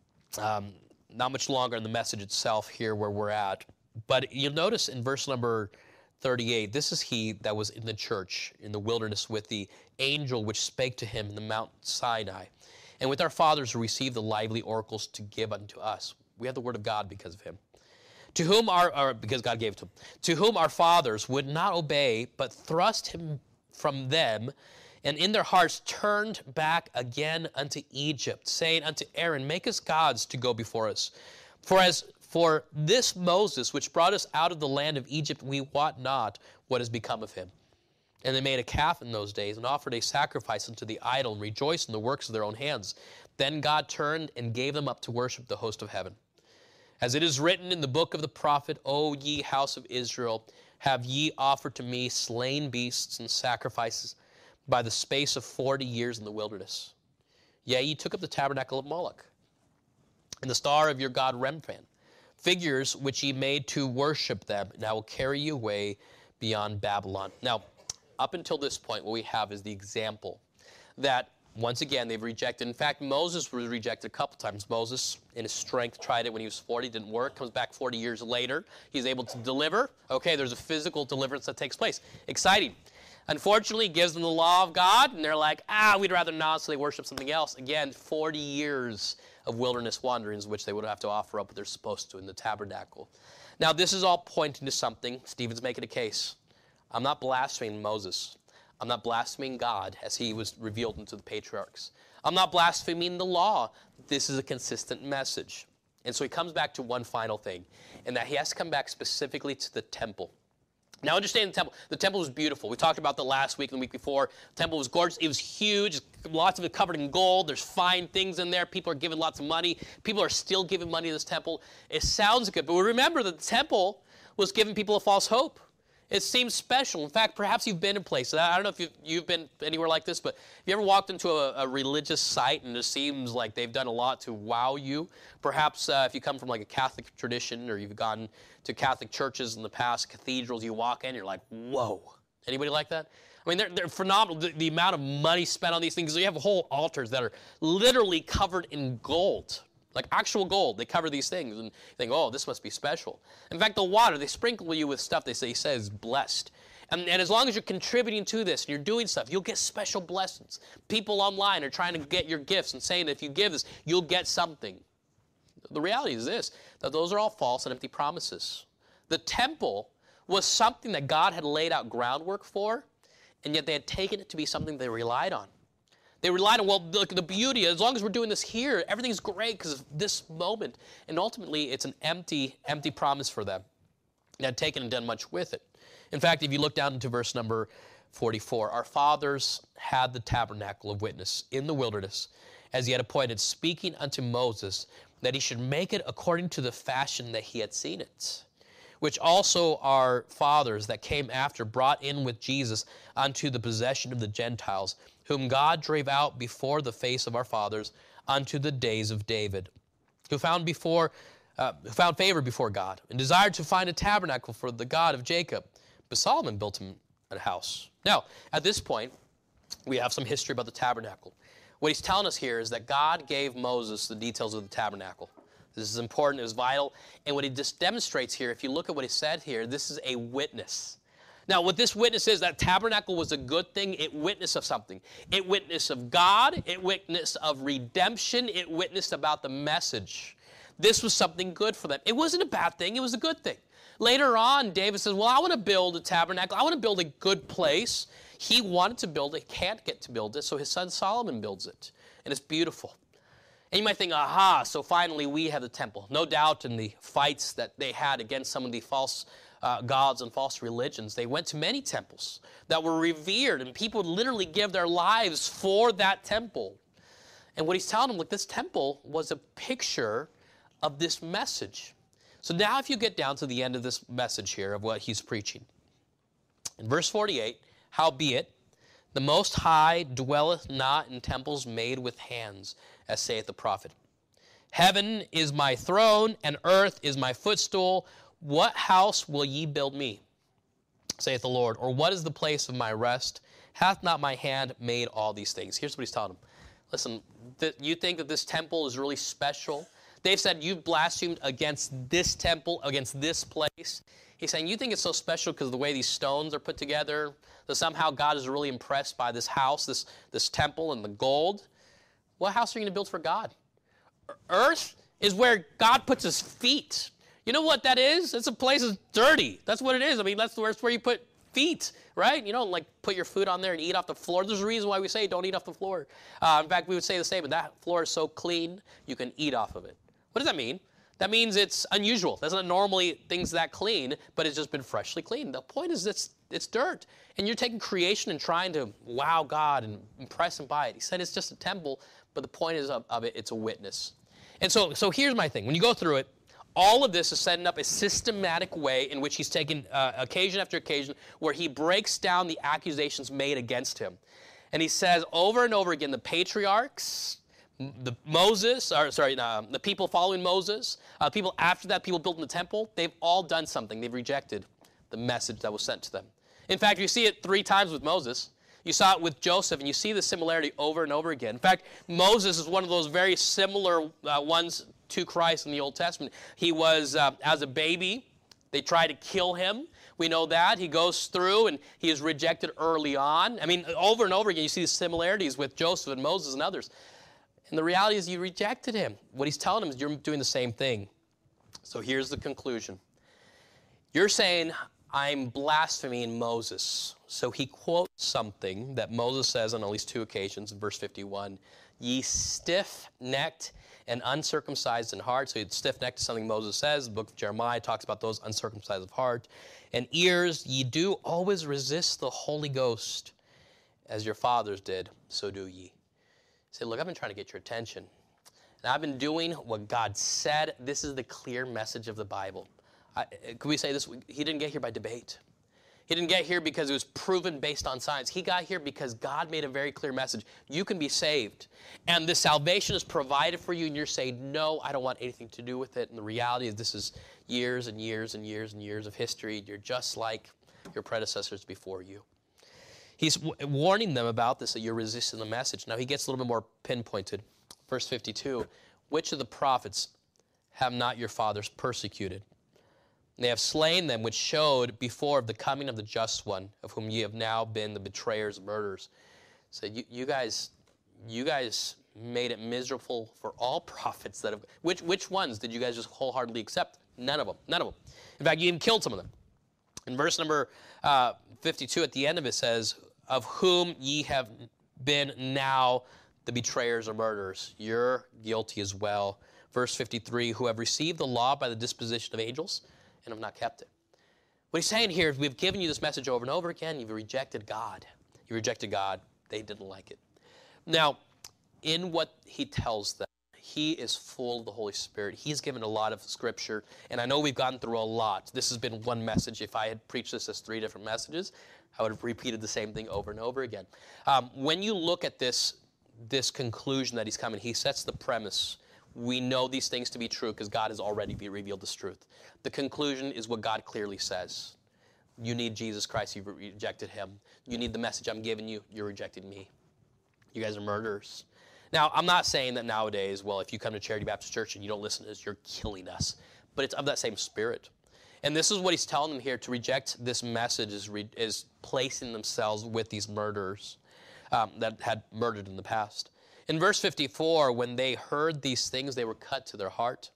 not much longer in the message itself here where we're at, but you'll notice in verse number 38, this is he that was in the church, in the wilderness with the angel which spake to him in the Mount Sinai. And with our fathers who received the lively oracles to give unto us. We have the word of God because of him. To whom because God gave it to him. To whom our fathers would not obey, but thrust him from them, and in their hearts turned back again unto Egypt, saying unto Aaron, Make us gods to go before us. For this Moses, which brought us out of the land of Egypt, we wot not what has become of him. And they made a calf in those days, and offered a sacrifice unto the idol, and rejoiced in the works of their own hands. Then God turned and gave them up to worship the host of heaven. As it is written in the book of the prophet, O ye house of Israel, have ye offered to me slain beasts and sacrifices by the space of 40 years in the wilderness. Yea, ye took up the tabernacle of Moloch, and the star of your god Remphan, figures which ye made to worship them, and I will carry you away beyond Babylon. Now, up until this point, what we have is the example that, once again, they've rejected. In fact, Moses was rejected a couple times. Moses, in his strength, tried it when he was 40, didn't work, comes back 40 years later. He's able to deliver. Okay, there's a physical deliverance that takes place. Exciting. Unfortunately, he gives them the law of God, and they're like, we'd rather not, so they worship something else. Again, 40 years of wilderness wanderings, which they would have to offer up what they're supposed to in the tabernacle. Now, this is all pointing to something. Stephen's making a case. I'm not blaspheming Moses. I'm not blaspheming God as he was revealed into the patriarchs. I'm not blaspheming the law. This is a consistent message. And so he comes back to one final thing, and that he has to come back specifically to the temple. Now understand the temple. The temple was beautiful. We talked about that last week and the week before. The temple was gorgeous. It was huge. Lots of it covered in gold. There's fine things in there. People are giving lots of money. People are still giving money to this temple. It sounds good, but we remember that the temple was giving people a false hope. It seems special. In fact, perhaps you've been in places. I don't know if you've been anywhere like this, but have you ever walked into a religious site and it seems like they've done a lot to wow you? Perhaps if you come from like a Catholic tradition or you've gone to Catholic churches in the past, cathedrals, you walk in, you're like, whoa. Anybody like that? I mean, they're phenomenal. The amount of money spent on these things. You have whole altars that are literally covered in gold. Like actual gold, they cover these things and you think, oh, this must be special. In fact, the water, they sprinkle you with stuff they say is blessed. And as long as you're contributing to this and you're doing stuff, you'll get special blessings. People online are trying to get your gifts and saying that if you give this, you'll get something. The reality is this, that those are all false and empty promises. The temple was something that God had laid out groundwork for, and yet they had taken it to be something they relied on. They relied on, well, the beauty, as long as we're doing this here, everything's great because of this moment. And ultimately, it's an empty promise for them. They had taken and done much with it. In fact, if you look down into verse number 44, our fathers had the tabernacle of witness in the wilderness, as he had appointed, speaking unto Moses, that he should make it according to the fashion that he had seen it, which also our fathers that came after brought in with Jesus unto the possession of the Gentiles, whom God drave out before the face of our fathers unto the days of David, who found favor before God, and desired to find a tabernacle for the God of Jacob. But Solomon built him a house. Now, at this point, we have some history about the tabernacle. What he's telling us here is that God gave Moses the details of the tabernacle. This is important, it was vital. And what he just demonstrates here, if you look at what he said here, this is a witness. Now, what this witness is, that tabernacle was a good thing. It witnessed of something. It witnessed of God. It witnessed of redemption. It witnessed about the message. This was something good for them. It wasn't a bad thing. It was a good thing. Later on, David says, well, I want to build a tabernacle. I want to build a good place. He wanted to build it, can't get to build it, so his son Solomon builds it. And it's beautiful. And you might think, aha, so finally we have the temple. No doubt in the fights that they had against some of the false gods and false religions, they went to many temples that were revered, and people would literally give their lives for that temple. And what he's telling them, look, this temple was a picture of this message. So now if you get down to the end of this message here of what he's preaching. In verse 48, howbeit, the Most High dwelleth not in temples made with hands, as saith the prophet. Heaven is my throne, and earth is my footstool. What house will ye build me, saith the Lord? Or what is the place of my rest? Hath not my hand made all these things? Here's what he's telling them. Listen, you think that this temple is really special? They've said you've blasphemed against this temple, against this place. He's saying you think it's so special because of the way these stones are put together, that somehow God is really impressed by this house, this temple and the gold. What house are you going to build for God? Earth is where God puts his feet. You know what that is? It's a place that's dirty. That's what it is. I mean, that's where you put feet, right? You don't like put your food on there and eat off the floor. There's a reason why we say don't eat off the floor. In fact, we would say the same, but that floor is so clean, you can eat off of it. What does that mean? That means it's unusual. That's not normally things that clean, but it's just been freshly cleaned. The point is it's dirt. And you're taking creation and trying to wow God and impress him by it. He said it's just a temple, but the point is of it, it's a witness. And so here's my thing. When you go through it, all of this is setting up a systematic way in which he's taken occasion after occasion where he breaks down the accusations made against him. And he says over and over again, the patriarchs, the people following Moses, people after that, people building the temple, they've all done something. They've rejected the message that was sent to them. In fact, you see it 3 times with Moses. You saw it with Joseph, and you see the similarity over and over again. In fact, Moses is one of those very similar ones to Christ in the Old Testament. He was, as a baby, they tried to kill him. We know that. He goes through, and he is rejected early on. I mean, over and over again, you see the similarities with Joseph and Moses and others. And the reality is you rejected him. What he's telling him is you're doing the same thing. So here's the conclusion. You're saying, I'm blaspheming Moses. So he quotes something that Moses says on at least 2 occasions in verse 51. Ye stiff-necked and uncircumcised in heart. So stiff-necked is something Moses says. The book of Jeremiah talks about those uncircumcised of heart. And ears, ye do always resist the Holy Ghost, as your fathers did, so do ye. Say, look, I've been trying to get your attention. And I've been doing what God said. This is the clear message of the Bible. Could we say this? He didn't get here by debate. He didn't get here because it was proven based on science. He got here because God made a very clear message. You can be saved. And the salvation is provided for you, and you're saying, no, I don't want anything to do with it. And the reality is this is years and years and years and years of history. You're just like your predecessors before you. He's warning them about this, that you're resisting the message. Now he gets a little bit more pinpointed. Verse 52, which of the prophets have not your fathers persecuted? They have slain them, which showed before of the coming of the just one, of whom ye have now been the betrayers and murderers. So you guys made it miserable for all prophets that have. Which ones did you guys just wholeheartedly accept? None of them. None of them. In fact, you even killed some of them. In verse number 52, at the end of it says, of whom ye have been now the betrayers or murderers. You're guilty as well. Verse 53, who have received the law by the disposition of angels, and have not kept it. What he's saying here is we've given you this message over and over again. You've rejected God. You rejected God. They didn't like it. Now, in what he tells them, he is full of the Holy Spirit. He's given a lot of Scripture, and I know we've gotten through a lot. This has been one message. If I had preached this as 3 different messages, I would have repeated the same thing over and over again. When you look at this conclusion that he's coming, he sets the premise. We know these things to be true because God has already revealed this truth. The conclusion is what God clearly says. You need Jesus Christ. You've rejected him. You need the message I'm giving you. You're rejecting me. You guys are murderers. Now, I'm not saying that nowadays, well, if you come to Charity Baptist Church and you don't listen to this, you're killing us. But it's of that same spirit. And this is what he's telling them here. To reject this message is placing themselves with these murderers that had murdered in the past. In verse 54, when they heard these things, they were cut to the heart,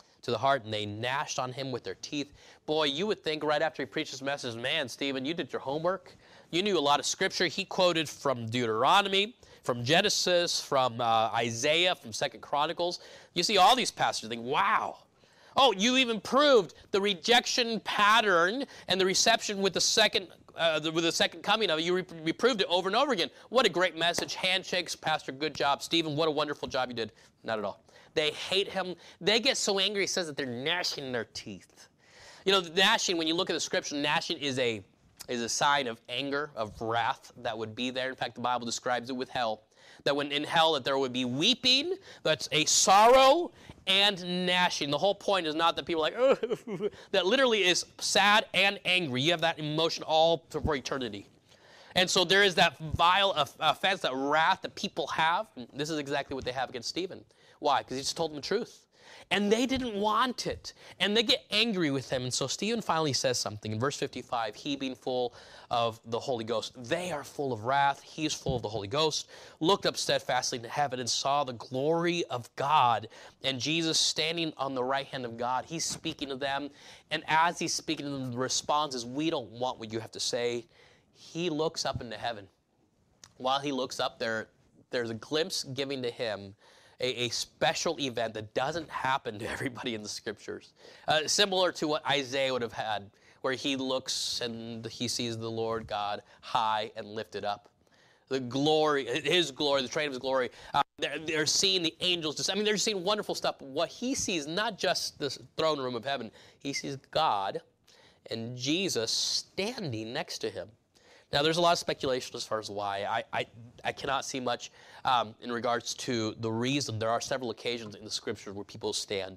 and they gnashed on him with their teeth. Boy, you would think right after he preached this message, man, Stephen, you did your homework. You knew a lot of Scripture. He quoted from Deuteronomy, from Genesis, from Isaiah, from 2 Chronicles. You see all these passages and think, wow. Oh, you even proved the rejection pattern and the reception with the second coming of it. You proved it over and over again. What a great message. Handshakes, Pastor, good job. Stephen, what a wonderful job you did. Not at all. They hate him. They get so angry, he says that they're gnashing their teeth. You know, gnashing, when you look at the Scripture, gnashing is a sign of anger, of wrath that would be there. In fact, the Bible describes it with hell. That when in hell that there would be weeping, that's a sorrow, and gnashing. The whole point is not that people are like, oh, that literally is sad and angry. You have that emotion all for eternity. And so there is that vile offense, that wrath that people have. And this is exactly what they have against Stephen. Why? Because he just told them the truth. And they didn't want it. And they get angry with him. And so Stephen finally says something. In verse 55, he being full of the Holy Ghost. They are full of wrath. He's full of the Holy Ghost. Looked up steadfastly into heaven and saw the glory of God. And Jesus standing on the right hand of God. He's speaking to them. And as he's speaking to them, the response is, we don't want what you have to say. He looks up into heaven. While he looks up there, there's a glimpse given to him a special event that doesn't happen to everybody in the Scriptures. Similar to what Isaiah would have had, where he looks and he sees the Lord God high and lifted up. The glory, his glory, the train of his glory. They're seeing the angels. They're seeing wonderful stuff. But what he sees, not just the throne room of heaven, he sees God and Jesus standing next to him. Now, there's a lot of speculation as far as why. I cannot see much in regards to the reason. There are several occasions in the Scriptures where people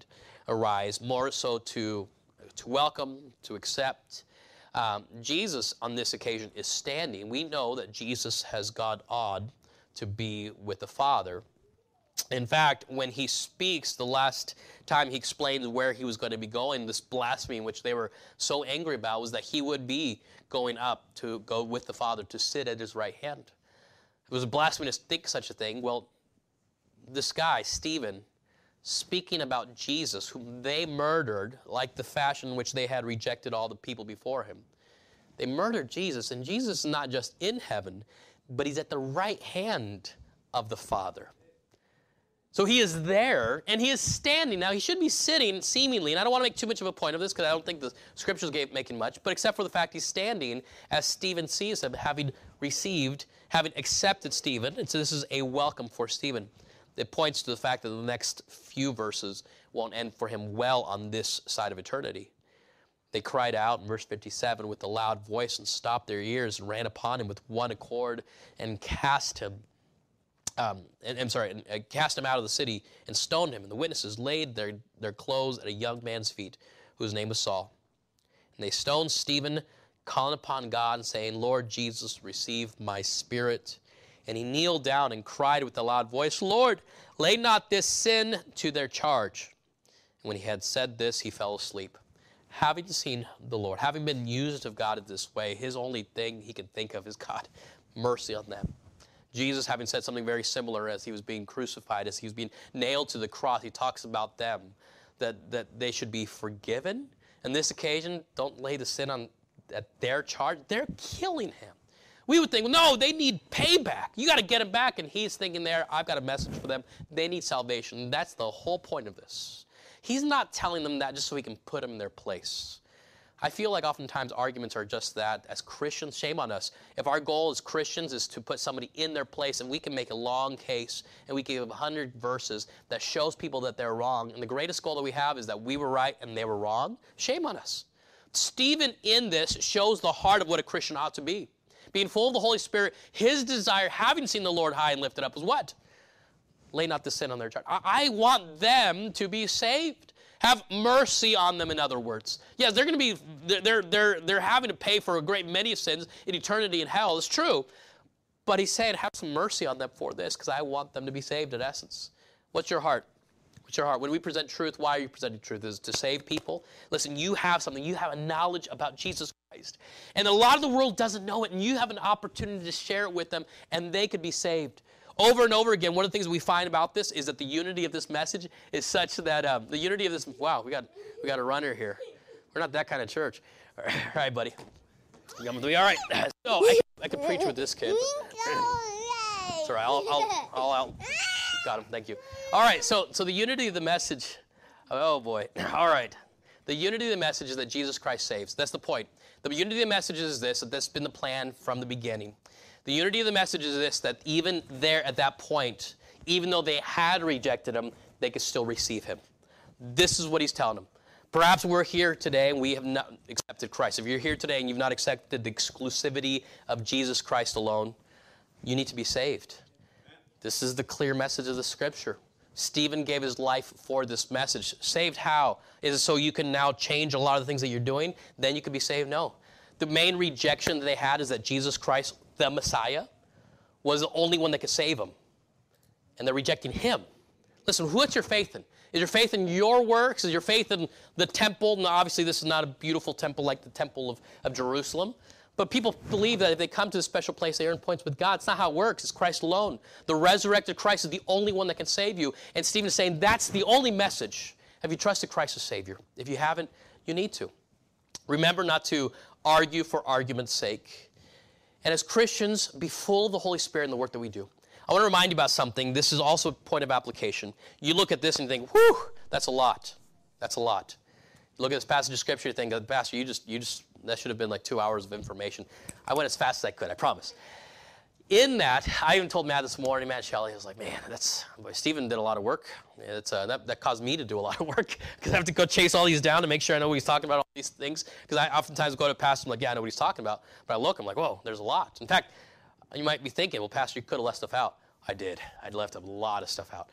arise, more so to welcome, to accept. Jesus, on this occasion, is standing. We know that Jesus has gone on to be with the Father. In fact, when he speaks, the last time he explained where he was going to be going, this blasphemy which they were so angry about was that he would be going up to go with the Father to sit at his right hand. It was a blasphemy to think such a thing. Well, this guy, Stephen, speaking about Jesus, whom they murdered, like the fashion in which they had rejected all the people before him. They murdered Jesus, and Jesus is not just in heaven, but he's at the right hand of the Father. So he is there, and he is standing. Now, he should be sitting, seemingly, and I don't want to make too much of a point of this because I don't think the Scriptures making much, but except for the fact he's standing as Stephen sees him, having accepted Stephen, and so this is a welcome for Stephen. It points to the fact that the next few verses won't end for him well on this side of eternity. They cried out in verse 57 with a loud voice and stopped their ears and ran upon him with one accord and cast him. Cast him out of the city and stoned him. And the witnesses laid their clothes at a young man's feet, whose name was Saul. And they stoned Stephen, calling upon God and saying, Lord Jesus, receive my spirit. And he kneeled down and cried with a loud voice, Lord, lay not this sin to their charge. And when he had said this, he fell asleep. Having seen the Lord, having been used of God in this way, his only thing he could think of is, God, mercy on them. Jesus, having said something very similar as he was being crucified, as he was being nailed to the cross, he talks about them, that they should be forgiven. On this occasion, don't lay the sin at their charge. They're killing him. We would think, no, they need payback. You got to get him back. And he's thinking there, I've got a message for them. They need salvation. And that's the whole point of this. He's not telling them that just so he can put them in their place. I feel like oftentimes arguments are just that. As Christians, shame on us. If our goal as Christians is to put somebody in their place, and we can make a long case, and we can give 100 verses that shows people that they're wrong, and the greatest goal that we have is that we were right and they were wrong, shame on us. Stephen in this shows the heart of what a Christian ought to be. Being full of the Holy Spirit, his desire, having seen the Lord high and lifted up, was what? Lay not the sin on their charge. I want them to be saved. Have mercy on them, in other words. Yes, they're going to be, they're having to pay for a great many sins in eternity in hell. It's true. But he's saying, have some mercy on them for this, because I want them to be saved in essence. What's your heart? What's your heart? When we present truth, why are you presenting truth? Is it to save people? Listen, you have something. You have a knowledge about Jesus Christ. And a lot of the world doesn't know it, and you have an opportunity to share it with them, and they could be saved. Over and over again, one of the things we find about this is that the unity of this message is such that the unity of this, wow, we got a runner here. We're not that kind of church. All right, buddy. You going to be all right? So I could preach with this kid. It's all right. I'll got him. Thank you. All right. So the unity of the message. Oh boy. All right. The unity of the message is that Jesus Christ saves. That's the point. The unity of the message is this. That's been the plan from the beginning. The unity of the message is this, that even there at that point, even though they had rejected him, they could still receive him. This is what he's telling them. Perhaps we're here today and we have not accepted Christ. If you're here today and you've not accepted the exclusivity of Jesus Christ alone, you need to be saved. This is the clear message of the Scripture. Stephen gave his life for this message. Saved how? Is it so you can now change a lot of the things that you're doing? Then you can be saved? No. The main rejection that they had is that Jesus Christ, the Messiah, was the only one that could save them. And they're rejecting him. Listen, what's your faith in? Is your faith in your works? Is your faith in the temple? Now, obviously, this is not a beautiful temple like the temple of Jerusalem. But people believe that if they come to this special place, they earn points with God. It's not how it works. It's Christ alone. The resurrected Christ is the only one that can save you. And Stephen is saying that's the only message. Have you trusted Christ as Savior? If you haven't, you need to. Remember not to argue for argument's sake. And as Christians, be full of the Holy Spirit in the work that we do. I want to remind you about something. This is also a point of application. You look at this and you think, whew, that's a lot. That's a lot. You look at this passage of Scripture, you think, Pastor, you just that should have been like 2 hours of information. I went as fast as I could, I promise. In that, I even told Matt this morning, Matt Shelley, I was like, man, Stephen did a lot of work. That caused me to do a lot of work because I have to go chase all these down to make sure I know what he's talking about, all these things. Because I oftentimes go to Pastor, I'm like, yeah, I know what he's talking about. But I look, I'm like, whoa, there's a lot. In fact, you might be thinking, well, Pastor, you could have left stuff out. I did. I'd left a lot of stuff out.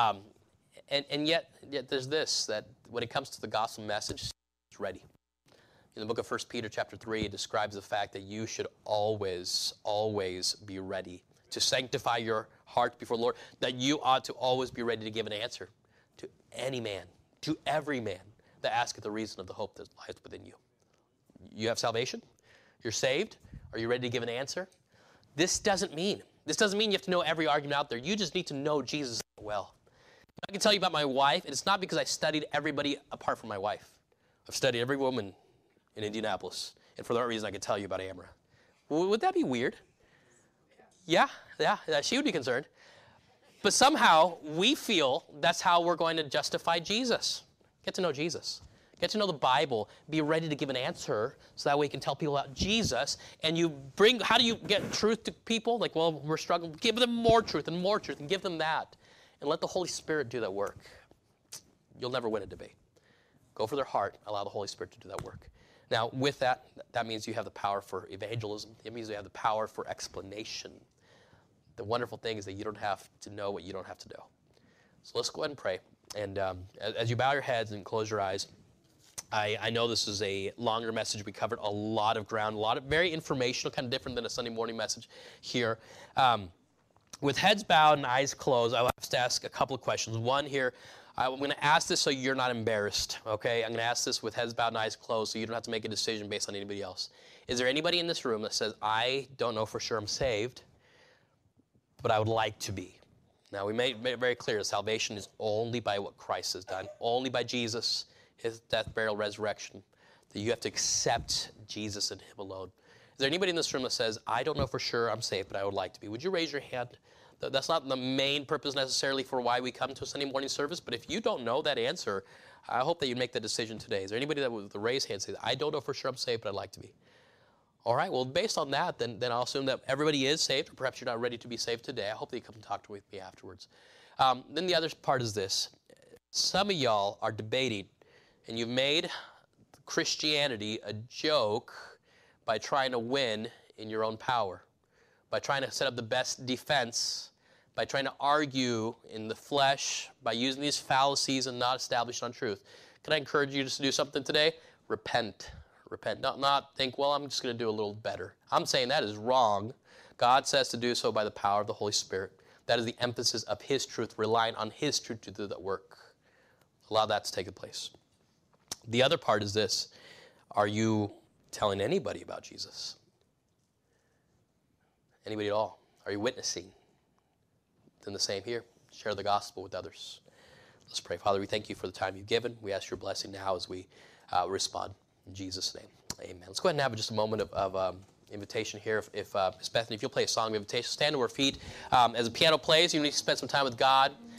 And yet there's this, that when it comes to the gospel message, it's ready. In the book of 1 Peter chapter 3, it describes the fact that you should always, always be ready to sanctify your heart before the Lord, that you ought to always be ready to give an answer to any man, to every man that asketh the reason of the hope that lies within you. You have salvation? You're saved? Are you ready to give an answer? This doesn't mean you have to know every argument out there. You just need to know Jesus well. I can tell you about my wife, and it's not because I studied everybody apart from my wife. I've studied every woman in Indianapolis, and for that reason I could tell you about Amra. Would that be weird? Yeah, she would be concerned. But somehow we feel that's how we're going to justify Jesus. Get to know Jesus. Get to know the Bible. Be ready to give an answer so that way you can tell people about Jesus. And how do you get truth to people? Like, well, we're struggling. Give them more truth and give them that. And let the Holy Spirit do that work. You'll never win a debate. Go for their heart. Allow the Holy Spirit to do that work. Now, with that, that means you have the power for evangelism. It means you have the power for explanation. The wonderful thing is that you don't have to know what you don't have to know. So let's go ahead and pray. And as you bow your heads and close your eyes, I know this is a longer message. We covered a lot of ground, a lot of very informational, kind of different than a Sunday morning message here. With heads bowed and eyes closed, I'll have to ask a couple of questions. One here, I'm going to ask this so you're not embarrassed, okay? I'm going to ask this with heads bowed and eyes closed so you don't have to make a decision based on anybody else. Is there anybody in this room that says, I don't know for sure I'm saved, but I would like to be? Now, we made it very clear, salvation is only by what Christ has done, only by Jesus, his death, burial, resurrection, that you have to accept Jesus and him alone. Is there anybody in this room that says, I don't know for sure I'm saved, but I would like to be? Would you raise your hand? That's not the main purpose necessarily for why we come to a Sunday morning service, but if you don't know that answer, I hope that you make that decision today. Is there anybody that with the raised hand say, I don't know for sure I'm saved, but I'd like to be? All right, well, based on that, then I'll assume that everybody is saved, or perhaps you're not ready to be saved today. I hope that you come and talk with me afterwards. Then the other part is this. Some of y'all are debating, and you've made Christianity a joke by trying to win in your own power, by trying to set up the best defense, by trying to argue in the flesh, by using these fallacies and not established on truth. Can I encourage you just to do something today? Repent. Repent. Not think, well, I'm just going to do a little better. I'm saying that is wrong. God says to do so by the power of the Holy Spirit. That is the emphasis of His truth, relying on His truth to do that work. Allow that to take place. The other part is this. Are you telling anybody about Jesus? Anybody at all? Are you witnessing? Then the same here. Share the gospel with others. Let's pray. Father, we thank you for the time you've given. We ask your blessing now as we respond. In Jesus' name, amen. Let's go ahead and have just a moment of invitation here. If Miss Bethany, if you'll play a song of invitation, stand to our feet. As the piano plays, you need to spend some time with God.